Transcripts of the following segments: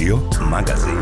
Radio Magazin.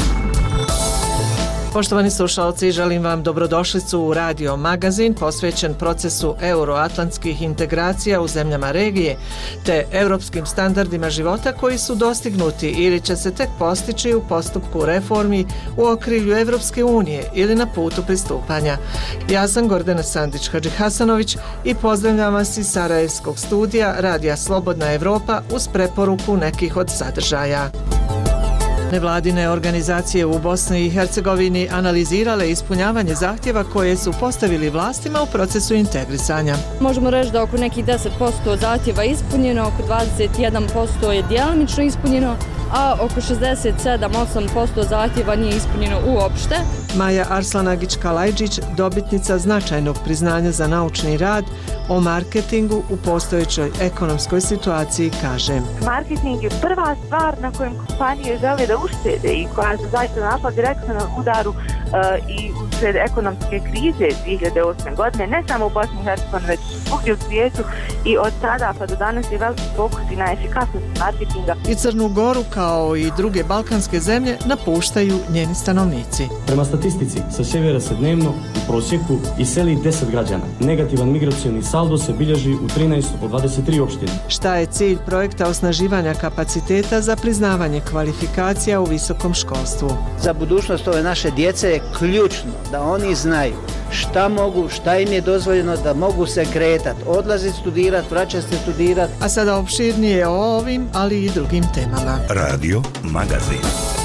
Poštovani slušalci, želim vam dobrodošlicu u Radio Magazin posvećen procesu euroatlantskih integracija u zemljama regije te europskim standardima života koji su dostignuti ili će se tek postići u postupku reformi u okrilju Evropske unije ili na putu pristupanja. Ja sam Gordana Sandić-Hadžihasanović i pozdravljam vas iz Sarajevskog studija Radija Slobodna Evropa uz preporuku nekih od sadržaja. Nevladine organizacije u Bosni i Hercegovini analizirale ispunjavanje zahtjeva koje su postavili vlastima u procesu integrisanja. Možemo reći da oko nekih 10% zahtjeva je ispunjeno, oko 21% je djelomično ispunjeno, a oko 67-8% zahtjeva nije ispunjeno uopšte. Maja Arslanagić-Kalajđić, dobitnica značajnog priznanja za naučni rad o marketingu u postojećoj ekonomskoj situaciji, kaže: Marketing je prva stvar na kojem kompanije žele da uštede i koja se zaista našla direktno na udaru i usred ekonomske krize 2008. godine, ne samo u Bosni i Hercegovini, već svugdje u svijetu, i od tada pa do danas je veliki fokus i na efikasnost marketinga. I Crnu Goru kao i druge balkanske zemlje napuštaju njeni stanovnici. Prema statistici, sa sjevera se dnevno u prosjeku iseli 10 građana. Negativan migracioni saldo se bilježi u 13 od 23 opštine. Šta je cilj projekta osnaživanja kapaciteta za priznavanje kvalifikacija u visokom školstvu? Za budućnost ove naše djece je ključno da oni znaju šta mogu, šta im je dozvoljeno, da mogu se kretati, odlaziti studirati, vraćati se studirati. A sada opširnije o ovim, ali i drugim temama. Radio Magazin.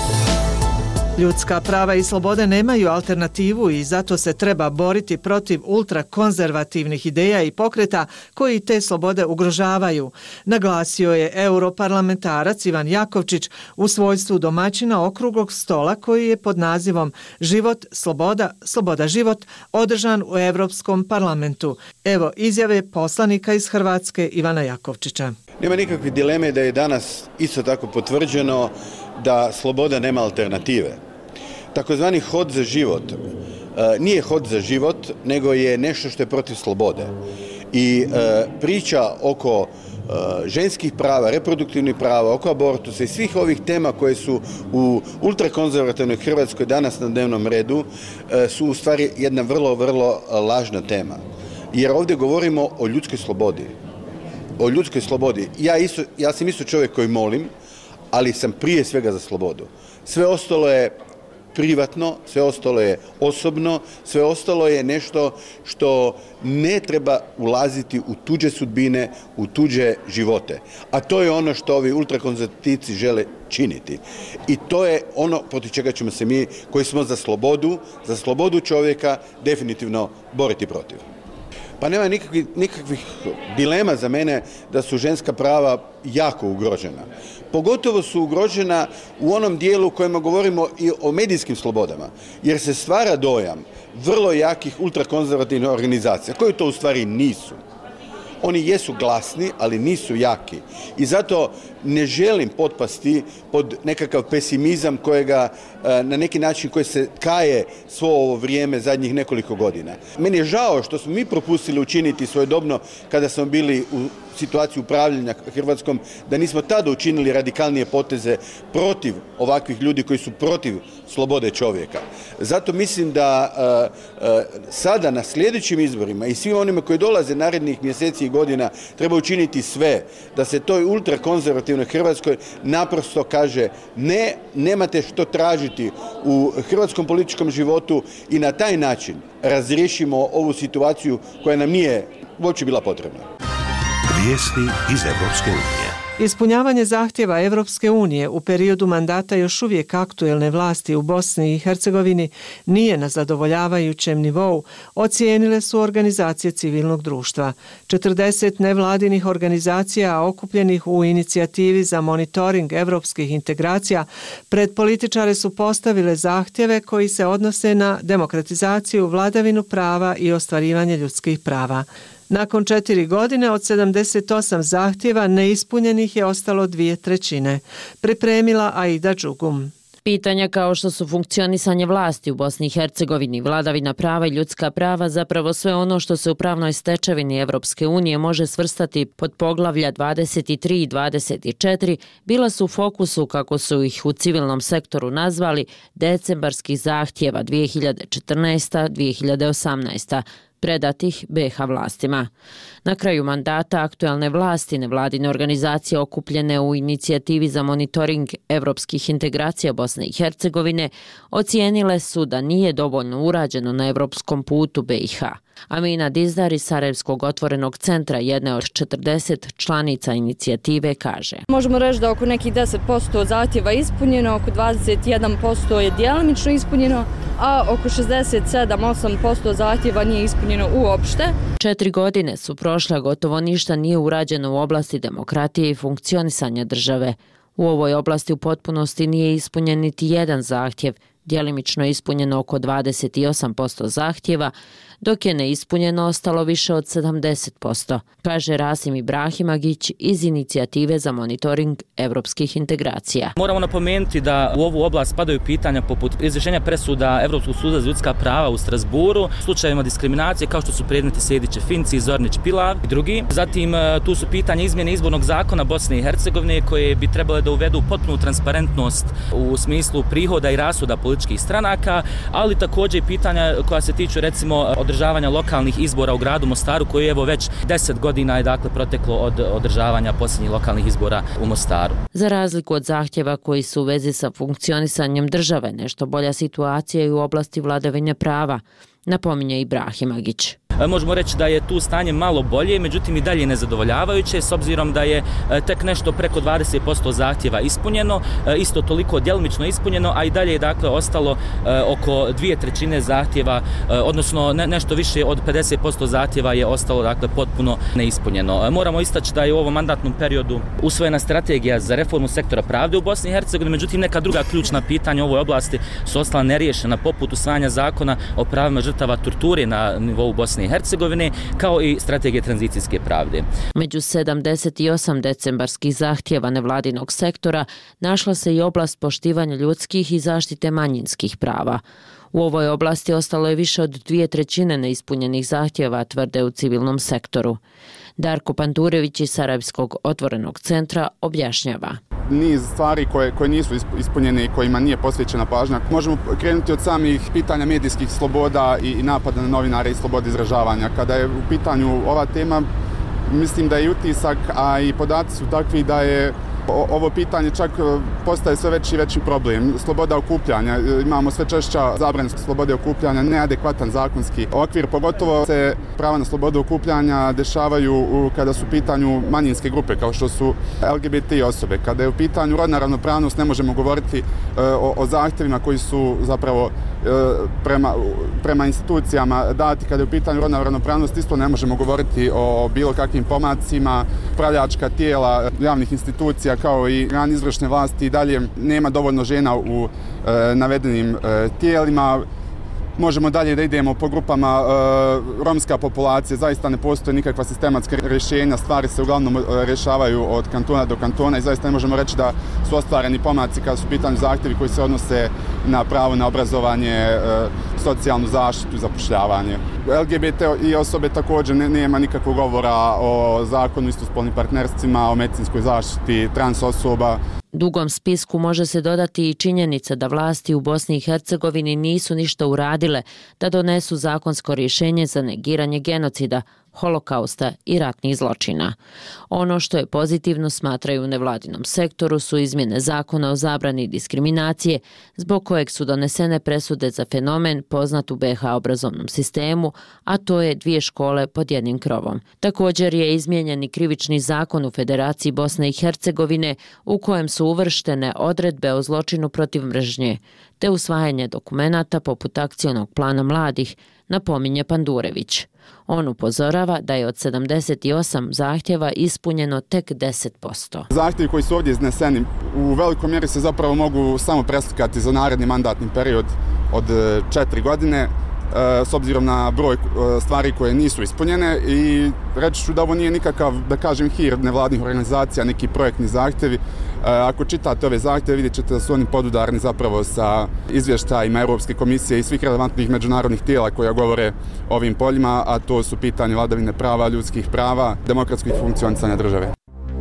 Ljudska prava i slobode nemaju alternativu i zato se treba boriti protiv ultrakonzervativnih ideja i pokreta koji te slobode ugrožavaju, naglasio je europarlamentarac Ivan Jakovčić u svojstvu domaćina okruglog stola koji je pod nazivom Život, sloboda, sloboda život održan u Europskom parlamentu. Evo izjave poslanika iz Hrvatske Ivana Jakovčića. Nema nikakve dileme da je danas isto tako potvrđeno da sloboda nema alternative. Takozvani hod za život nije hod za život, nego je nešto što je protiv slobode. I priča oko ženskih prava, reproduktivnih prava, oko abortusa i svih ovih tema koje su u ultrakonzervativnoj Hrvatskoj danas na dnevnom redu su u stvari jedna vrlo, vrlo lažna tema. Jer ovdje govorimo o ljudskoj slobodi. O ljudskoj slobodi. Ja sam isto čovjek koji molim, ali sam prije svega za slobodu. Sve ostalo je privatno, sve ostalo je osobno, sve ostalo je nešto što ne treba ulaziti u tuđe sudbine, u tuđe živote. A to je ono što ovi ultrakonzervativci žele činiti. I to je ono protiv čega ćemo se mi, koji smo za slobodu čovjeka, definitivno boriti protiv. Pa nema nikakvih dilema za mene da su ženska prava jako ugrožena. Pogotovo su ugrožena u onom dijelu u kojima govorimo i o medijskim slobodama, jer se stvara dojam vrlo jakih ultrakonzervativnih organizacija, koji to u stvari nisu. Oni jesu glasni, ali nisu jaki. I zato ne želim potpasti pod nekakav pesimizam kojega na neki način koji se kaje svo ovo vrijeme zadnjih nekoliko godina. Meni je žao što smo mi propustili učiniti svojedobno kada smo bili u situaciji upravljanja Hrvatskom, da nismo tada učinili radikalnije poteze protiv ovakvih ljudi koji su protiv slobode čovjeka. Zato mislim da sada na sljedećim izborima i svim onima koji dolaze narednih mjeseci i godina treba učiniti sve da se toj ultrakonzervativnoj Hrvatskoj naprosto kaže ne, nemate što tražiti u hrvatskom političkom životu i na taj način razriješimo ovu situaciju koja nam nije uopće bila potrebna. Vijesti iz Evropske unije. Ispunjavanje zahtjeva Evropske unije u periodu mandata još uvijek aktuelne vlasti u Bosni i Hercegovini nije na zadovoljavajućem nivou, ocijenile su organizacije civilnog društva. 40 nevladinih organizacija okupljenih u inicijativi za monitoring evropskih integracija pred političare su postavile zahtjeve koji se odnose na demokratizaciju, vladavinu prava i ostvarivanje ljudskih prava. Nakon 4 godine od 78 zahtjeva neispunjenih je ostalo 2/3, pripremila Aida Đugum. Pitanja kao što su funkcionisanje vlasti u Bosni i Hercegovini, vladavina prava i ljudska prava, zapravo sve ono što se u pravnoj stečevini Evropske unije može svrstati pod poglavlja 23 i 24, bila su u fokusu, kako su ih u civilnom sektoru nazvali, decembarskih zahtjeva 2014-2018, predatih BiH vlastima. Na kraju mandata aktuelne vlasti nevladine organizacije okupljene u inicijativi za monitoring evropskih integracija Bosne i Hercegovine ocijenile su da nije dovoljno urađeno na evropskom putu BiH. Amina Dizdar iz Sarajevskog otvorenog centra, jedne od 40 članica inicijative, kaže: Možemo reći da oko nekih 10% zahtjeva je ispunjeno, oko 21% je djelomično ispunjeno, a oko 67-8% zahtjeva nije ispunjeno uopšte. 4 godine su prošle, gotovo ništa nije urađeno u oblasti demokratije i funkcionisanja države. U ovoj oblasti u potpunosti nije ispunjen niti jedan zahtjev, djelimično je ispunjeno oko 28% zahtjeva, dok je neispunjeno ostalo više od 70%, kaže Rasim Ibrahimagić iz inicijative za monitoring evropskih integracija. Moramo napomenuti da u ovu oblast spadaju pitanja poput izvršenja presuda Evropskog suda za ljudska prava u Strasburu, slučajevima diskriminacije kao što su predmeti Sejdiće Finci, Zornić Pilav i drugi. Zatim tu su pitanja izmjene izbornog zakona Bosne i Hercegovine koje bi trebale da uvedu potpunu transparentnost u smislu prihoda i rashoda političkih stranaka, ali također i pitanja koja se tiču recimo održavanja lokalnih izbora u gradu Mostaru, koji evo već 10 godina je dakle proteklo od održavanja posljednjih lokalnih izbora u Mostaru. Za razliku od zahtjeva koji su u vezi sa funkcionisanjem države, nešto bolja situacija i u oblasti vladavine prava, napominje Ibrahimagić. Možemo reći da je tu stanje malo bolje, međutim i dalje nezadovoljavajuće, s obzirom da je tek nešto preko 20% zahtjeva ispunjeno, isto toliko djelomično ispunjeno, a i dalje je dakle ostalo oko 2/3 zahtjeva, odnosno nešto više od 50% zahtjeva je ostalo dakle potpuno neispunjeno. Moramo istaći da je u ovom mandatnom periodu usvojena strategija za reformu sektora pravde u Bosni i Hercegovini, međutim neka druga ključna pitanja u ovoj oblasti su ostala neriješena, poput usvajanja zakona o pravima žrtava torture na nivou Bosne i Hercegovine, kao i strategije tranzicijske pravde. Među 78 decembarskih zahtjeva nevladinog sektora našla se i oblast poštivanja ljudskih i zaštite manjinskih prava. U ovoj oblasti ostalo je više od 2/3 neispunjenih zahtjeva, tvrde u civilnom sektoru. Darko Pandurević iz Sarajevskog otvorenog centra objašnjava. Niz stvari koje nisu ispunjene i kojima nije posvećena pažnja. Možemo krenuti od samih pitanja medijskih sloboda i napada na novinare i slobode izražavanja. Kada je u pitanju ova tema, mislim da je utisak, a i podaci su takvi da je ovo pitanje čak postaje sve veći i veći problem. Sloboda okupljanja, imamo sve češća zabrane slobode okupljanja, neadekvatan zakonski okvir, pogotovo se prava na slobodu okupljanja dešavaju kada su u pitanju manjinske grupe kao što su LGBT osobe. Kada je u pitanju rodna ravnopravnost ne možemo govoriti o zahtjevima koji su zapravo prema institucijama dati. Kada je u pitanju rodna ravnopravnost isto ne možemo govoriti o bilo kakvim pomacima. Upravljačka tijela javnih institucija kao i organ izvršne vlasti i dalje nema dovoljno žena u navedenim tijelima. Možemo dalje da idemo po grupama romska populacija, zaista ne postoje nikakva sistematska rješenja, stvari se uglavnom rješavaju od kantona do kantona i zaista ne možemo reći da su ostvareni pomaci kada su u pitanju zahtjevi koji se odnose na pravo na obrazovanje, socijalnu zaštitu i zapošljavanje. LGBT i osobe također nema nikakvog govora o zakonu istospolnim partnerstvima, o medicinskoj zaštiti trans osoba. Dugom spisku može se dodati i činjenica da vlasti u Bosni i Hercegovini nisu ništa uradile da donesu zakonsko rješenje za negiranje genocida, holokausta i ratnih zločina. Ono što je pozitivno, smatraju u nevladinom sektoru, su izmjene zakona o zabrani diskriminacije, zbog kojeg su donesene presude za fenomen poznat u BiH obrazovnom sistemu, a to je 2 škole pod jednim krovom. Također je izmijenjen i krivični zakon u Federaciji Bosne i Hercegovine u kojem su uvrštene odredbe o zločinu protiv mržnje, te usvajanje dokumenata poput akcionog plana mladih, napominje Pandurević. On upozorava da je od 78 zahtjeva ispunjeno tek 10%. Zahtjevi koji su ovdje izneseni u velikoj mjeri se zapravo mogu samo preslikati za naredni mandatni period od 4 godine. s obzirom na broj stvari koje nisu ispunjene i reći ću da ovo nije nikakav, da kažem, hir nevladnih organizacija, neki projektni zahtjevi. Ako čitate ove zahtjeve vidjet ćete da su oni podudarni zapravo sa izvještajima Europske komisije i svih relevantnih međunarodnih tijela koja govore o ovim poljima, a to su pitanje vladavine prava, ljudskih prava, demokratskog funkcionisanja države.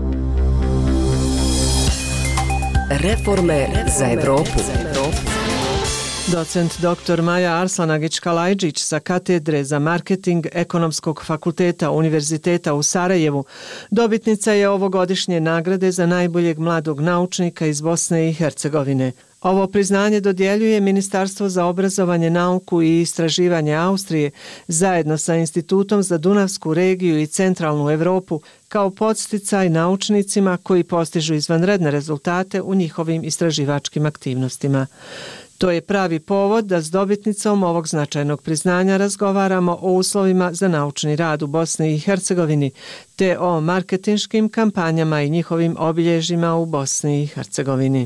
Reforme za Evropu. Docent dr. Maja Arslanagić-Kalajđić sa katedre za marketing Ekonomskog fakulteta Univerziteta u Sarajevu dobitnica je ovogodišnje nagrade za najboljeg mladog naučnika iz Bosne i Hercegovine. Ovo priznanje dodjeljuje Ministarstvo za obrazovanje, nauku i istraživanje Austrije zajedno sa Institutom za Dunavsku regiju i Centralnu Evropu kao podsticaj naučnicima koji postižu izvanredne rezultate u njihovim istraživačkim aktivnostima. To je pravi povod da s dobitnicom ovog značajnog priznanja razgovaramo o uslovima za naučni rad u Bosni i Hercegovini te o marketinškim kampanjama i njihovim obilježjima u Bosni i Hercegovini.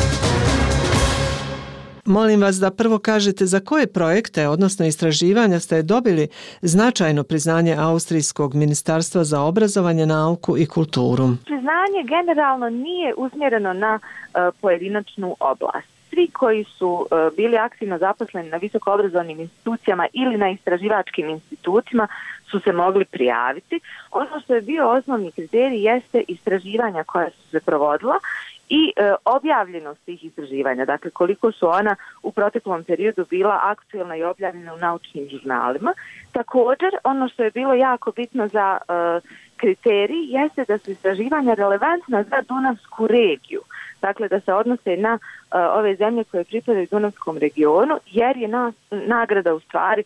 Molim vas da prvo kažete za koje projekte, odnosno istraživanja ste dobili značajno priznanje Austrijskog ministarstva za obrazovanje, nauku i kulturu. Priznanje generalno nije usmjereno na pojedinačnu oblast. Svi koji su bili aktivno zaposleni na visokoobrazovnim institucijama ili na istraživačkim institutima su se mogli prijaviti. Ono što je bio osnovni kriterij jeste istraživanja koja su se provodila i objavljenost tih istraživanja, dakle koliko su ona u proteklom periodu bila aktualna i objavljena u naučnim žurnalima. Također, ono što je bilo jako bitno za kriterij jeste da su istraživanja relevantna za Dunavsku regiju, dakle da se odnose na ove zemlje koje pripadaju Dunavskom regionu, jer je nagrada u stvari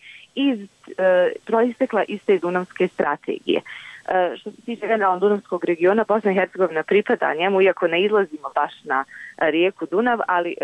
proistekla iz te Dunavske strategije. Što se tiče generalno Dunavskog regiona, Bosna i Hercegovina pripada njemu, iako ne izlazimo baš na rijeku Dunav, ali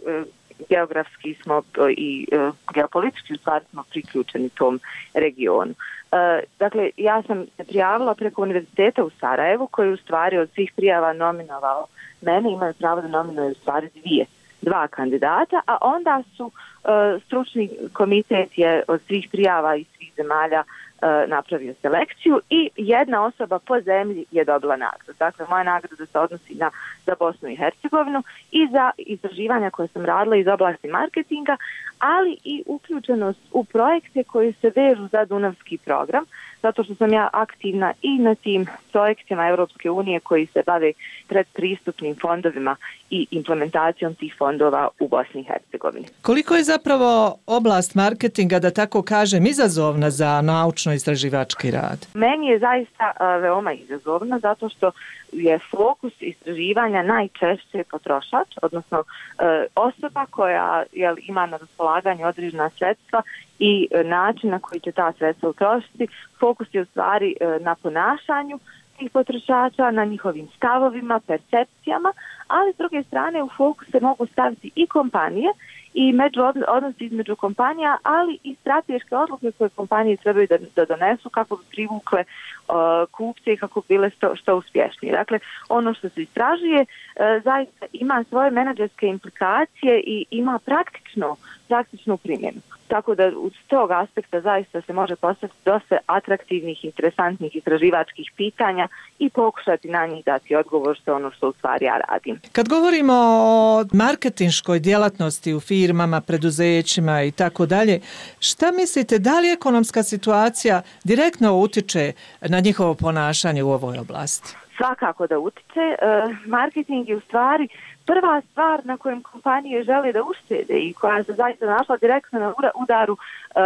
geografski smo i geopolitički u stvari smo priključeni tom regionu. Dakle, ja sam se prijavila preko Univerziteta u Sarajevu, koji u stvari od svih prijava nominovao mene, imaju pravo da nominuju u stvari dva kandidata, a onda su stručni komitet je od svih prijava iz svih zemalja napravio selekciju i jedna osoba po zemlji je dobila nagradu. Dakle, moja nagrada se odnosi za Bosnu i Hercegovinu i za istraživanja koje sam radila iz oblasti marketinga, ali i uključenost u projekte koji se vežu za Dunavski program, zato što sam ja aktivna i na tim projektima Europske unije koji se bave predpristupnim fondovima i implementacijom tih fondova u Bosni i Hercegovini. Koliko je zapravo oblast marketinga, da tako kažem, izazovna za naučno-istraživački rad? Meni je zaista veoma izazovna zato što je fokus istraživanja najčešće potrošač, odnosno osoba koja ima na raspolaganju određena sredstva i način na koji će ta sredstva utrošiti. Fokus je u stvari na ponašanju tih potrošača, na njihovim stavovima, percepcijama, ali s druge strane u fokus se mogu staviti i kompanije i odnosi između kompanija, ali i strateške odluke koje kompanije trebaju da donesu kako bi privukle kupce i kako bi bile što uspješnije. Dakle, ono što se istražuje zaista ima svoje menadžerske implikacije i ima praktičnu primjenu. Tako da uz tog aspekta zaista se može postaviti dosta atraktivnih, interesantnih istraživačkih pitanja i pokušati na njih dati odgovor što je ono što u stvari ja radim. Kad govorimo o marketinškoj djelatnosti u firmama, preduzećima i tako dalje, šta mislite, da li ekonomska situacija direktno utiče na njihovo ponašanje u ovoj oblasti? Svakako da utiče. Marketing je u stvari prva stvar na kojem kompanije žele da uštede i koja se zaista našla direktno na udaru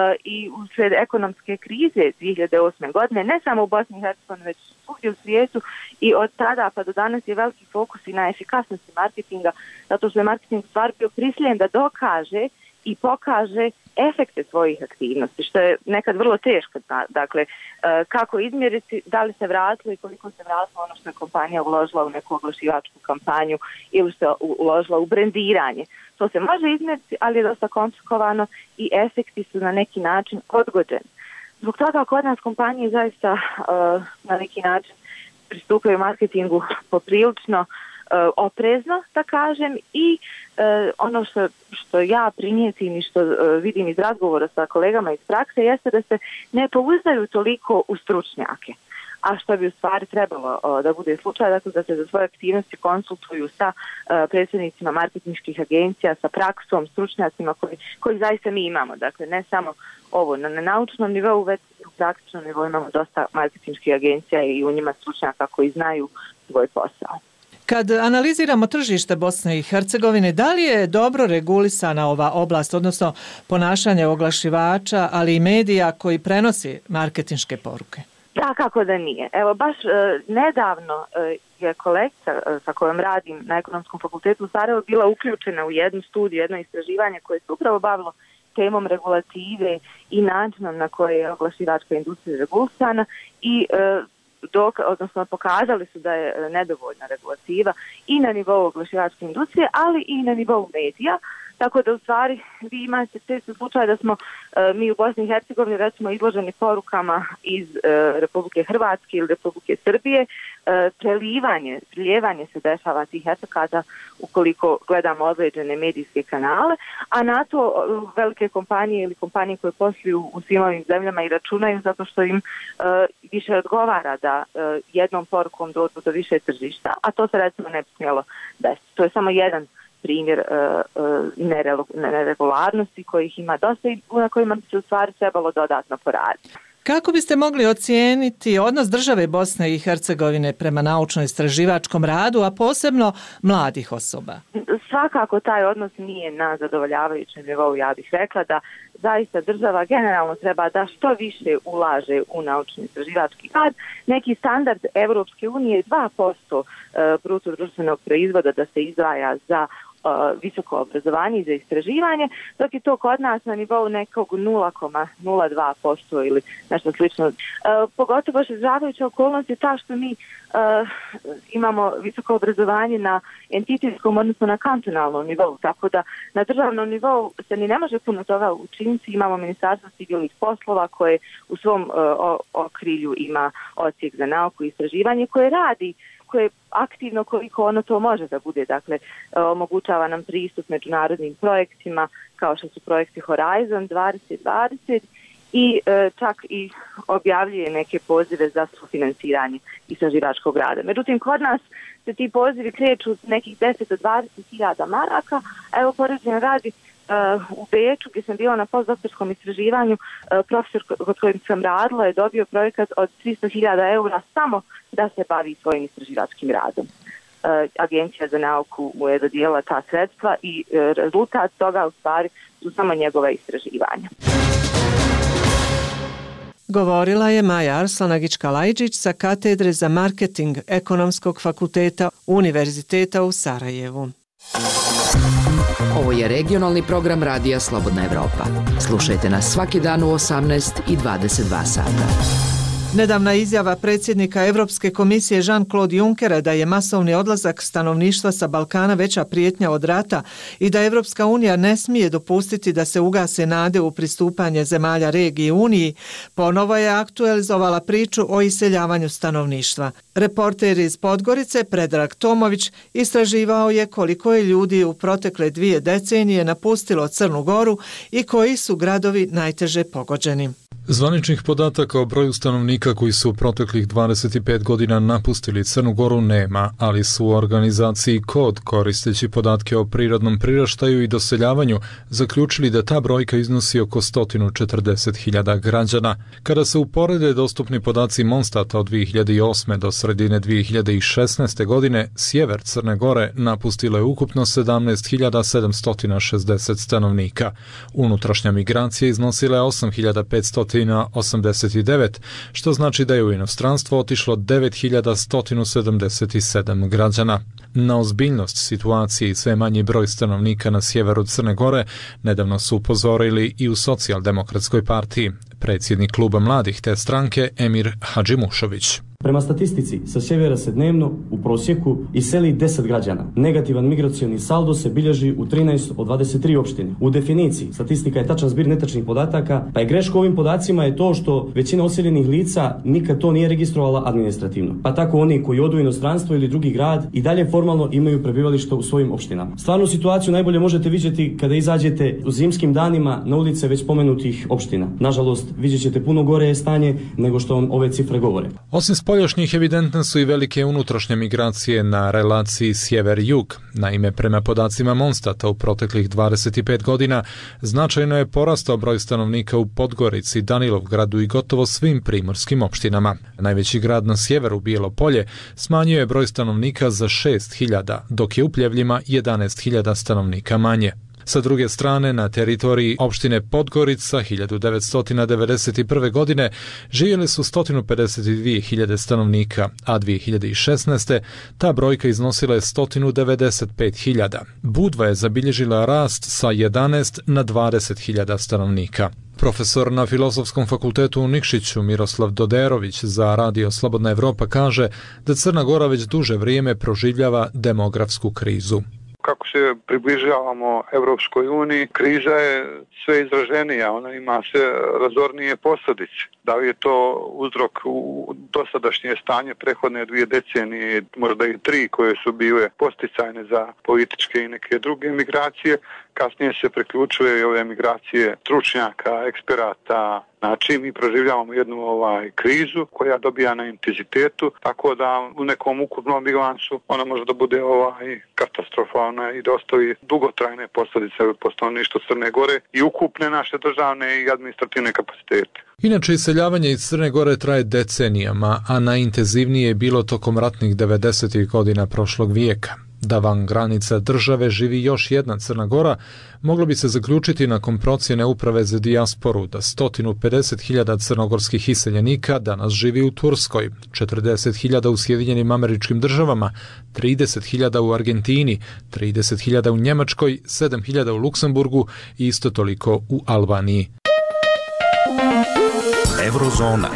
i usred ekonomske krize 2008. godine, ne samo u Bosni i Hercegovini, već svugdje u svijetu, i od tada pa do danas je veliki fokus i na efikasnosti marketinga, zato što je marketing stvar bio prisiljen da dokaže i pokaže efekte svojih aktivnosti, što je nekad vrlo teško. Dakle, kako izmjeriti da li se vratilo i koliko se vratilo ono što je kompanija uložila u neku oglašivačku kampanju ili što je uložila u brendiranje. To se može izmjeriti, ali je dosta komplikovano i efekti su na neki način odgođeni. Zbog toga kod nas kompanije zaista na neki način pristupaju marketingu poprilično oprezno, da kažem, i ono što ja primijetim i što vidim iz razgovora sa kolegama iz prakse jeste da se ne pouzdaju toliko u stručnjake. A što bi u stvari trebalo da bude slučaj, dakle da se za svoje aktivnosti konsultuju sa predsjednicima marketinških agencija, sa praksom, stručnjacima koji zaista mi imamo. Dakle, ne samo ovo na naučnom nivou, već u praktičnom nivou imamo dosta marketinških agencija i u njima stručnjaka koji znaju svoj posao. Kad analiziramo tržište Bosne i Hercegovine, da li je dobro regulisana ova oblast, odnosno ponašanje oglašivača, ali i medija koji prenosi marketinške poruke? Da, kako da nije. Evo, baš nedavno je kolegica sa kojom radim na Ekonomskom fakultetu u Sarajevu bila uključena u jednu studiju, jedno istraživanje koje se upravo bavilo temom regulative i načinom na koje je oglašivačka industrija regulisana i odnosno pokazali su da je nedovoljna regulativa i na nivou oglašivačke industrije, ali i na nivou medija. Tako da u stvari vi imate često slučaj da smo mi u Bosni i Hercegovini recimo izloženi porukama iz Republike Hrvatske ili Republike Srbije. Priljevanje se dešava tih efekata ukoliko gledamo određene medijske kanale, a na to velike kompanije ili kompanije koje posluju u svim ovim zemljama i računaju zato što im više odgovara da jednom porukom dođu do više tržišta, a to se recimo ne bi smjelo desiti. To je samo jedan primjer neregularnosti kojih ima dosta i na kojima bi se u stvari trebalo dodatno poraditi. Kako biste mogli ocijeniti odnos države Bosne i Hercegovine prema naučno-istraživačkom radu, a posebno mladih osoba? Svakako taj odnos nije na zadovoljavajućem nivou. Ja bih rekla da zaista država generalno treba da što više ulaže u naučno-istraživački rad. Neki standard Evropske unije je 2% bruto društvenog proizvoda da se izdvaja za visoko obrazovanje i za istraživanje, dok je to kod nas na nivou nekog 0,02% ili nešto slično. Pogotovo šežavajuća okolnost je ta što mi imamo visoko obrazovanje na entitetskom, odnosno na kantonalnom nivou, tako da na državnom nivou se ni ne može puno toga učiniti. Imamo Ministarstvo civilnih poslova koje u svom okrilju ima odsjek za nauku i istraživanje koje aktivno koliko ono to može da bude, dakle omogućava nam pristup međunarodnim projektima kao što su projekti Horizon 2020 i čak i objavljuje neke pozive za sufinansiranje istraživačkog rada. Međutim, kod nas se ti pozivi kreću nekih 10 do 20.000 maraka, a evo poređenja radi u Beču gdje sam bila na postdoktorskom istraživanju, profesor kod kojim sam radila je dobio projekat od 300.000 eura samo da se bavi svojim istraživačkim radom. Agencija za nauku mu je dodijelila ta sredstva i rezultat toga u stvari su samo njegova istraživanja. Govorila je Maja Arslanagić-Kalajđić sa katedre za marketing Ekonomskog fakulteta Univerziteta u Sarajevu. Ovo je regionalni program Radija Slobodna Evropa. Slušajte nas svaki dan u 18 i 22 sata. Nedavna izjava predsjednika Europske komisije Jean-Claude Junckera da je masovni odlazak stanovništva sa Balkana veća prijetnja od rata i da Europska unija ne smije dopustiti da se ugase nade u pristupanje zemalja regije Uniji, ponovo je aktualizovala priču o iseljavanju stanovništva. Reporter iz Podgorice Predrag Tomović istraživao je koliko je ljudi u protekle 2 decenije napustilo Crnu Goru i koji su gradovi najteže pogođeni. Zvaničnih podataka o broju stanovnika koji su u proteklih 25 godina napustili Crnu Goru nema, ali su u organizaciji KOD, koristeći podatke o prirodnom priraštaju i doseljavanju, zaključili da ta brojka iznosi oko 140.000 građana. Kada se uporede dostupni podaci Monstata od 2008. do sredine 2016. godine, sjever Crne Gore napustilo je ukupno 17.760 stanovnika. Unutrašnja migracija iznosila je 8.589, što znači da je u inostranstvo otišlo 9.177 građana. Na ozbiljnost situacije i sve manji broj stanovnika na sjeveru Crne Gore nedavno su upozorili i u Socijaldemokratskoj partiji. Predsjednik kluba mladih te stranke Emir Hadžimušović. Prema statistici, sa sjevera se dnevno u prosjeku iseli 10 građana. Negativan migracioni saldo se bilježi u 13 od 23 opštine. U definiciji, statistika je tačan zbir netačnih podataka, pa je greška ovim podacima je to što većina odseljenih lica nikad to nije registrovala administrativno. Pa tako oni koji odu u inostranstvo ili drugi grad i dalje formalno imaju prebivalište u svojim opštinama. Stvarnu situaciju najbolje možete vidjeti kada izađete u zimskim danima na ulice već spomenutih opština. Nažalost, vidjet ćete puno gore stanje nego što vam ove cifre govore. Osim spoljašnjih, evidentne su i velike unutrašnje migracije na relaciji sjever-jug. Naime, prema podacima Monstata u proteklih 25 godina značajno je porastao broj stanovnika u Podgorici, Danilovgradu i gotovo svim primorskim opštinama. Najveći grad na sjeveru, Bijelo Polje, smanjio je broj stanovnika za 6.000, dok je u Pljevljima 11.000 stanovnika manje. Sa druge strane, na teritoriji opštine Podgorica 1991. godine živjeli su 152.000 stanovnika, a 2016. ta brojka iznosila je 195.000. Budva je zabilježila rast sa 11 na 20.000 stanovnika. Profesor na Filozofskom fakultetu u Nikšiću Miroslav Doderović za Radio Slobodna Evropa kaže da Crna Gora već duže vrijeme proživljava demografsku krizu. Kako se približavamo Evropskoj uniji, kriza je sve izraženija, ona ima sve razornije posljedice. Da li je to uzrok u dosadašnje stanje prethodne 2 decenije, možda i 3 koje su bile posticajne za političke i neke druge migracije, kasnije se priključuje i ove migracije stručnjaka, eksperata. Znači, mi proživljavamo jednu krizu koja dobija na intenzitetu, tako da u nekom ukupnom bilansu ona može da bude katastrofalna i da ostavi dugotrajne posljedice po stanovništvu Crne Gore i ukupne naše državne i administrativne kapacitete. Inače, iseljavanje iz Crne Gore traje decenijama, a najintenzivnije je bilo tokom ratnih 90. godina prošlog vijeka. Da van granica države živi još jedna Crna Gora, moglo bi se zaključiti nakon procjene Uprave za dijasporu da 150.000 crnogorskih iseljenika danas živi u Turskoj, 40.000 u Sjedinjenim Američkim Državama, 30.000 u Argentini, 30.000 u Njemačkoj, 7.000 u Luksemburgu i isto toliko u Albaniji. Eurozona.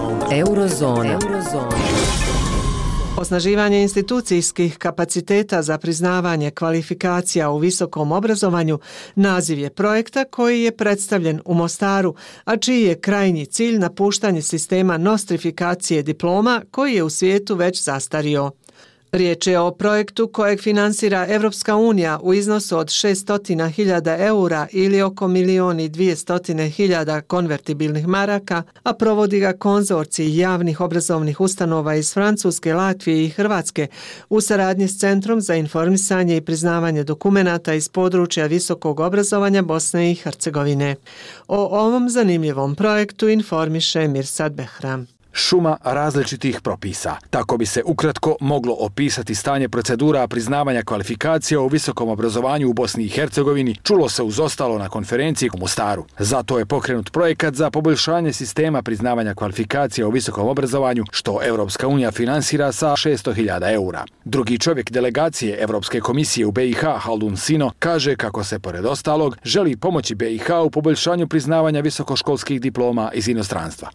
Osnaživanje institucijskih kapaciteta za priznavanje kvalifikacija u visokom obrazovanju naziv je projekta koji je predstavljen u Mostaru, a čiji je krajnji cilj napuštanje sistema nostrifikacije diploma koji je u svijetu već zastario. Riječ je o projektu kojeg finansira Evropska unija u iznosu od 600.000 eura ili oko 1.200.000 konvertibilnih maraka, a provodi ga konzorcij javnih obrazovnih ustanova iz Francuske, Latvije i Hrvatske u saradnji s Centrom za informisanje i priznavanje dokumenata iz područja visokog obrazovanja Bosne i Hercegovine. O ovom zanimljivom projektu informiše Mirsad Behram. Šuma različitih propisa. Tako bi se ukratko moglo opisati stanje procedura priznavanja kvalifikacija u visokom obrazovanju u Bosni i Hercegovini, čulo se uz ostalo na konferenciji u Mostaru. Zato je pokrenut projekat za poboljšanje sistema priznavanja kvalifikacija u visokom obrazovanju, što Evropska unija finansira sa 600.000 eura. Drugi čovjek delegacije Evropske komisije u BiH, Haldun Sino, kaže kako se, pored ostalog, želi pomoći BiH u poboljšanju priznavanja visokoškolskih diploma iz inostranstva.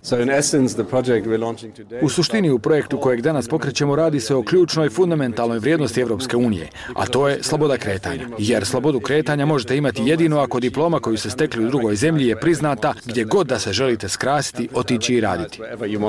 U suštini, u projektu kojeg danas pokrećemo radi se o ključnoj fundamentalnoj vrijednosti Evropske unije, a to je sloboda kretanja. Jer slobodu kretanja možete imati jedino ako diploma koju ste stekli u drugoj zemlji je priznata gdje god da se želite skrasiti, otići i raditi.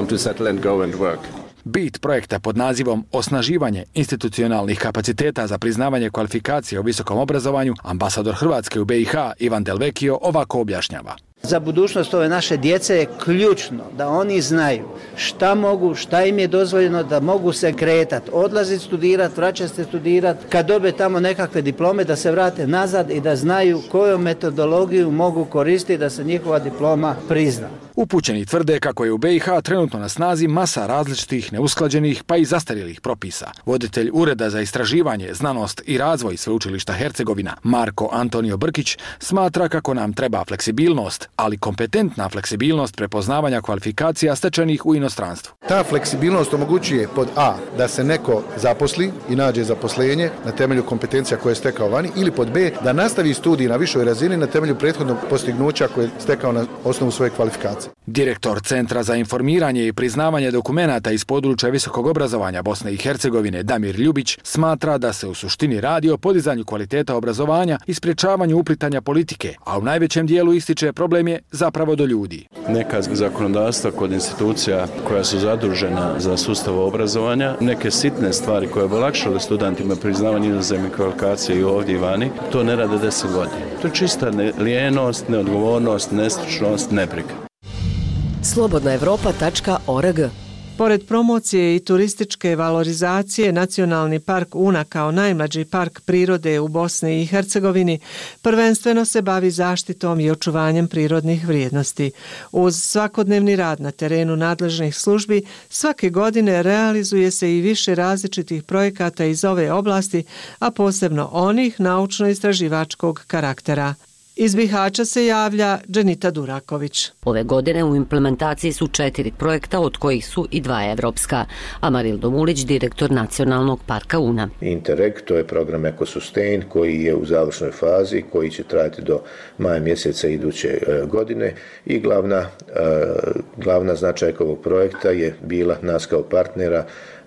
Bit projekta pod nazivom Osnaživanje institucionalnih kapaciteta za priznavanje kvalifikacija u visokom obrazovanju, ambasador Hrvatske u BiH Ivan Delvekio ovako objašnjava. Za budućnost ove naše djece je ključno da oni znaju šta mogu, šta im je dozvoljeno, da mogu se kretati, odlaziti studirati, vraćati se studirati, kad dobe tamo nekakve diplome da se vrate nazad i da znaju koju metodologiju mogu koristiti da se njihova diploma prizna. Upućeni tvrde kako je u BiH trenutno na snazi masa različitih, neusklađenih pa i zastarjelih propisa. Voditelj Ureda za istraživanje, znanost i razvoj Sveučilišta Hercegovina, Marko Antonio Brkić, smatra kako nam treba fleksibilnost, ali kompetentna fleksibilnost prepoznavanja kvalifikacija stečenih u inostranstvu. Ta fleksibilnost omogućuje pod A da se neko zaposli i nađe zaposlenje na temelju kompetencija koje je stekao vani, ili pod B da nastavi studij na višoj razini na temelju prethodnog postignuća koje je stekao na osnovu svoje kvalifikacije. Direktor Centra za informiranje i priznavanje dokumenata iz područja visokog obrazovanja Bosne i Hercegovine Damir Ljubić smatra da se u suštini radi o podizanju kvaliteta obrazovanja i sprječavanju uplitanja politike, a u najvećem dijelu ističe problem je zapravo do ljudi. Neka zakonodavstva kod institucija koja su zadužena za sustav obrazovanja, neke sitne stvari koje bi olakšale studentima priznavanje inozemnih kvalifikacija i ovdje i vani, to ne rade 10 godina. To je čista lijenost, neodgovornost, nestručnost, nebriga. Slobodnaevropa.org. Pored promocije i turističke valorizacije, Nacionalni park Una kao najmlađi park prirode u Bosni i Hercegovini prvenstveno se bavi zaštitom i očuvanjem prirodnih vrijednosti. Uz svakodnevni rad na terenu nadležnih službi, svake godine realizuje se i više različitih projekata iz ove oblasti, a posebno onih naučno-istraživačkog karaktera. Iz Bihaća se javlja Dženita Duraković. Ove godine u implementaciji su 4 projekta, od kojih su i 2 evropska. Amarildo Mulić, direktor Nacionalnog parka Una. Interreg, to je program EcoSustain koji je u završnoj fazi, koji će trajati do maja mjeseca iduće godine i glavna značajka ovog projekta je bila nas kao partnera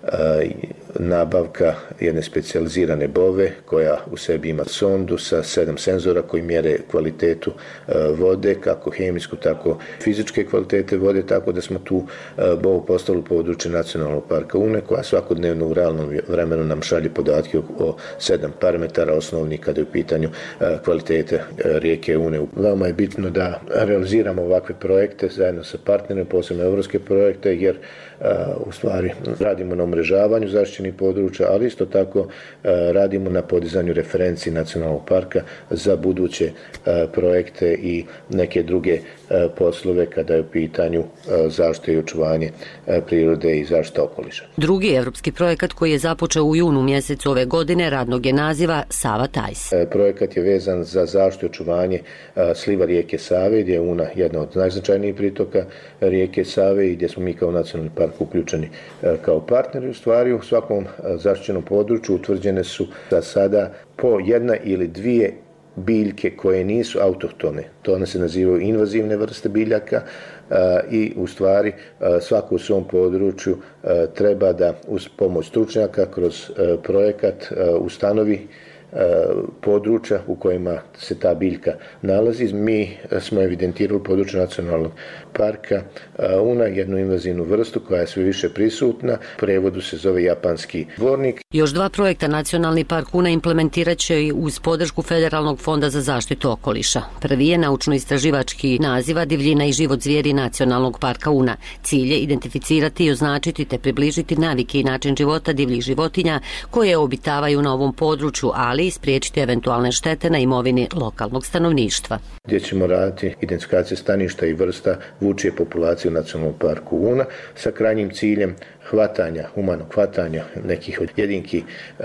nabavka jedne specijalizirane bove koja u sebi ima sondu sa 7 senzora koji mjere kvalitetu vode, kako hemijsku, tako fizičke kvalitete vode, tako da smo tu bovu postavili u području Nacionalnog parka Une, koja svakodnevno u realnom vremenu nam šalje podatke o 7 parametara osnovnih kada je u pitanju kvalitete rijeke Une. Veoma je bitno da realiziramo ovakve projekte zajedno sa partnerima, posebno evropske projekte, jer u stvari radimo na umrežavanju zaštićenih područja, ali isto tako radimo na podizanju referenci nacionalnog parka za buduće projekte i neke druge poslove kada je u pitanju zaštita i očuvanje prirode i zaštita okoliša. Drugi evropski projekat koji je započeo u junu mjesecu ove godine radnog je naziva Sava Tajs. Projekat je vezan za zaštitu i očuvanje sliva rijeke Save, gdje je Una jedna od najznačajnijih pritoka rijeke Save i gdje smo mi kao nacionalni park uključeni kao partneri. U stvari u svakom zaštićenom području utvrđene su za sada po jedna ili dvije biljke koje nisu autohtone. To one se nazivaju invazivne vrste biljaka i u stvari svako u svom području treba da uz pomoć stručnjaka kroz projekat ustanovi područja u kojima se ta biljka nalazi. Mi smo evidentirali u području Nacionalnog parka Una jednu invazivnu vrstu koja je sve više prisutna. U prevodu se zove japanski dvornik. Još 2 projekta Nacionalni park Una implementirat će i uz podršku Federalnog fonda za zaštitu okoliša. Prvi je naučno-istraživački naziva Divljina i život zvijeri Nacionalnog parka Una. Cilj je identificirati i označiti te približiti navike i način života divljih životinja koje obitavaju na ovom području, ali i spriječiti eventualne štete na imovini lokalnog stanovništva. Gdje ćemo raditi identifikacije staništa i vrsta vučije populacije u Nacionalnom parku Una sa krajnjim ciljem humanog hvatanja nekih od jedinki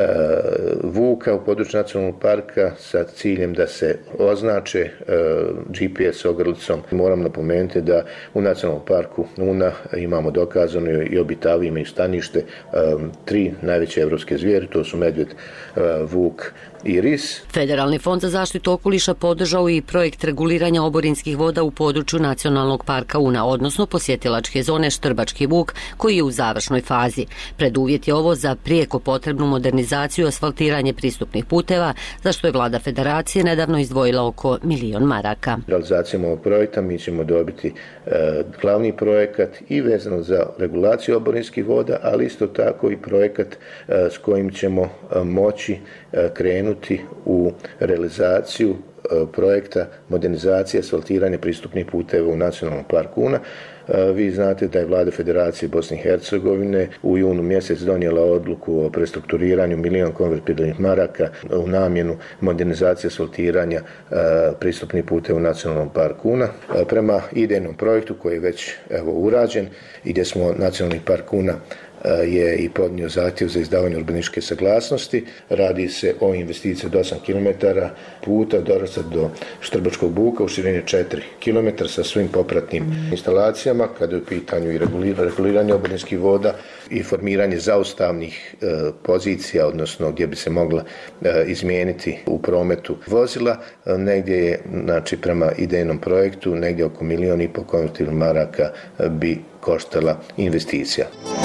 vuka u području nacionalnog parka sa ciljem da se označe GPS ogrlicom. Moram napomenuti da u Nacionalnom parku Una imamo dokazano i obitavaju, imaju stanište 3 najveće evropske zvijeri, to su medvjed, vuk i ris. Federalni fond za zaštitu okoliša podržao i projekt reguliranja oborinskih voda u području Nacionalnog parka Una, odnosno posjetilačke zone Štrbački vuk, koji je u završnoj fazi. Preduvjet je ovo za prijeko potrebnu modernizaciju i asfaltiranje pristupnih puteva, za što je vlada federacije nedavno izdvojila oko 1 milion maraka. Realizacijom ovog projekta mi ćemo dobiti glavni projekat i vezano za regulaciju oborinskih voda, ali isto tako i projekat s kojim ćemo moći krenuti u realizaciju projekta modernizacije asfaltiranja pristupnih puteva u Nacionalnom parku Una. Vi znate da je vlada Federacije Bosne i Hercegovine u junu mjesec donijela odluku o prestrukturiranju 1 milion konvertibilnih maraka u namjenu modernizacije asfaltiranja pristupnih puteva u Nacionalnom parku Una. Prema idejnom projektu koji je već urađen i gdje smo Nacionalni park Una je i podnio zahtjev za izdavanje urbanističke saglasnosti. Radi se o investiciji od 8 km puta dorasta do Štrbačkog buka u širini 4 km sa svim popratnim instalacijama, kada je u pitanju i reguliranje oborinskih voda i formiranje zaustavnih pozicija, odnosno gdje bi se mogla izmijeniti u prometu vozila. Negdje je, znači, prema idejnom projektu, negdje oko 1,5 milijuna konvertibilnih maraka bi koštala investicija.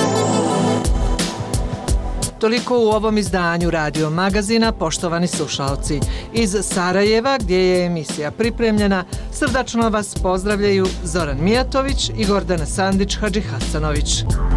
Toliko u ovom izdanju Radio Magazina, poštovani slušalci. Iz Sarajeva, gdje je emisija pripremljena, srdačno vas pozdravljaju Zoran Mijatović i Gordana Sandić-Hadžihasanović.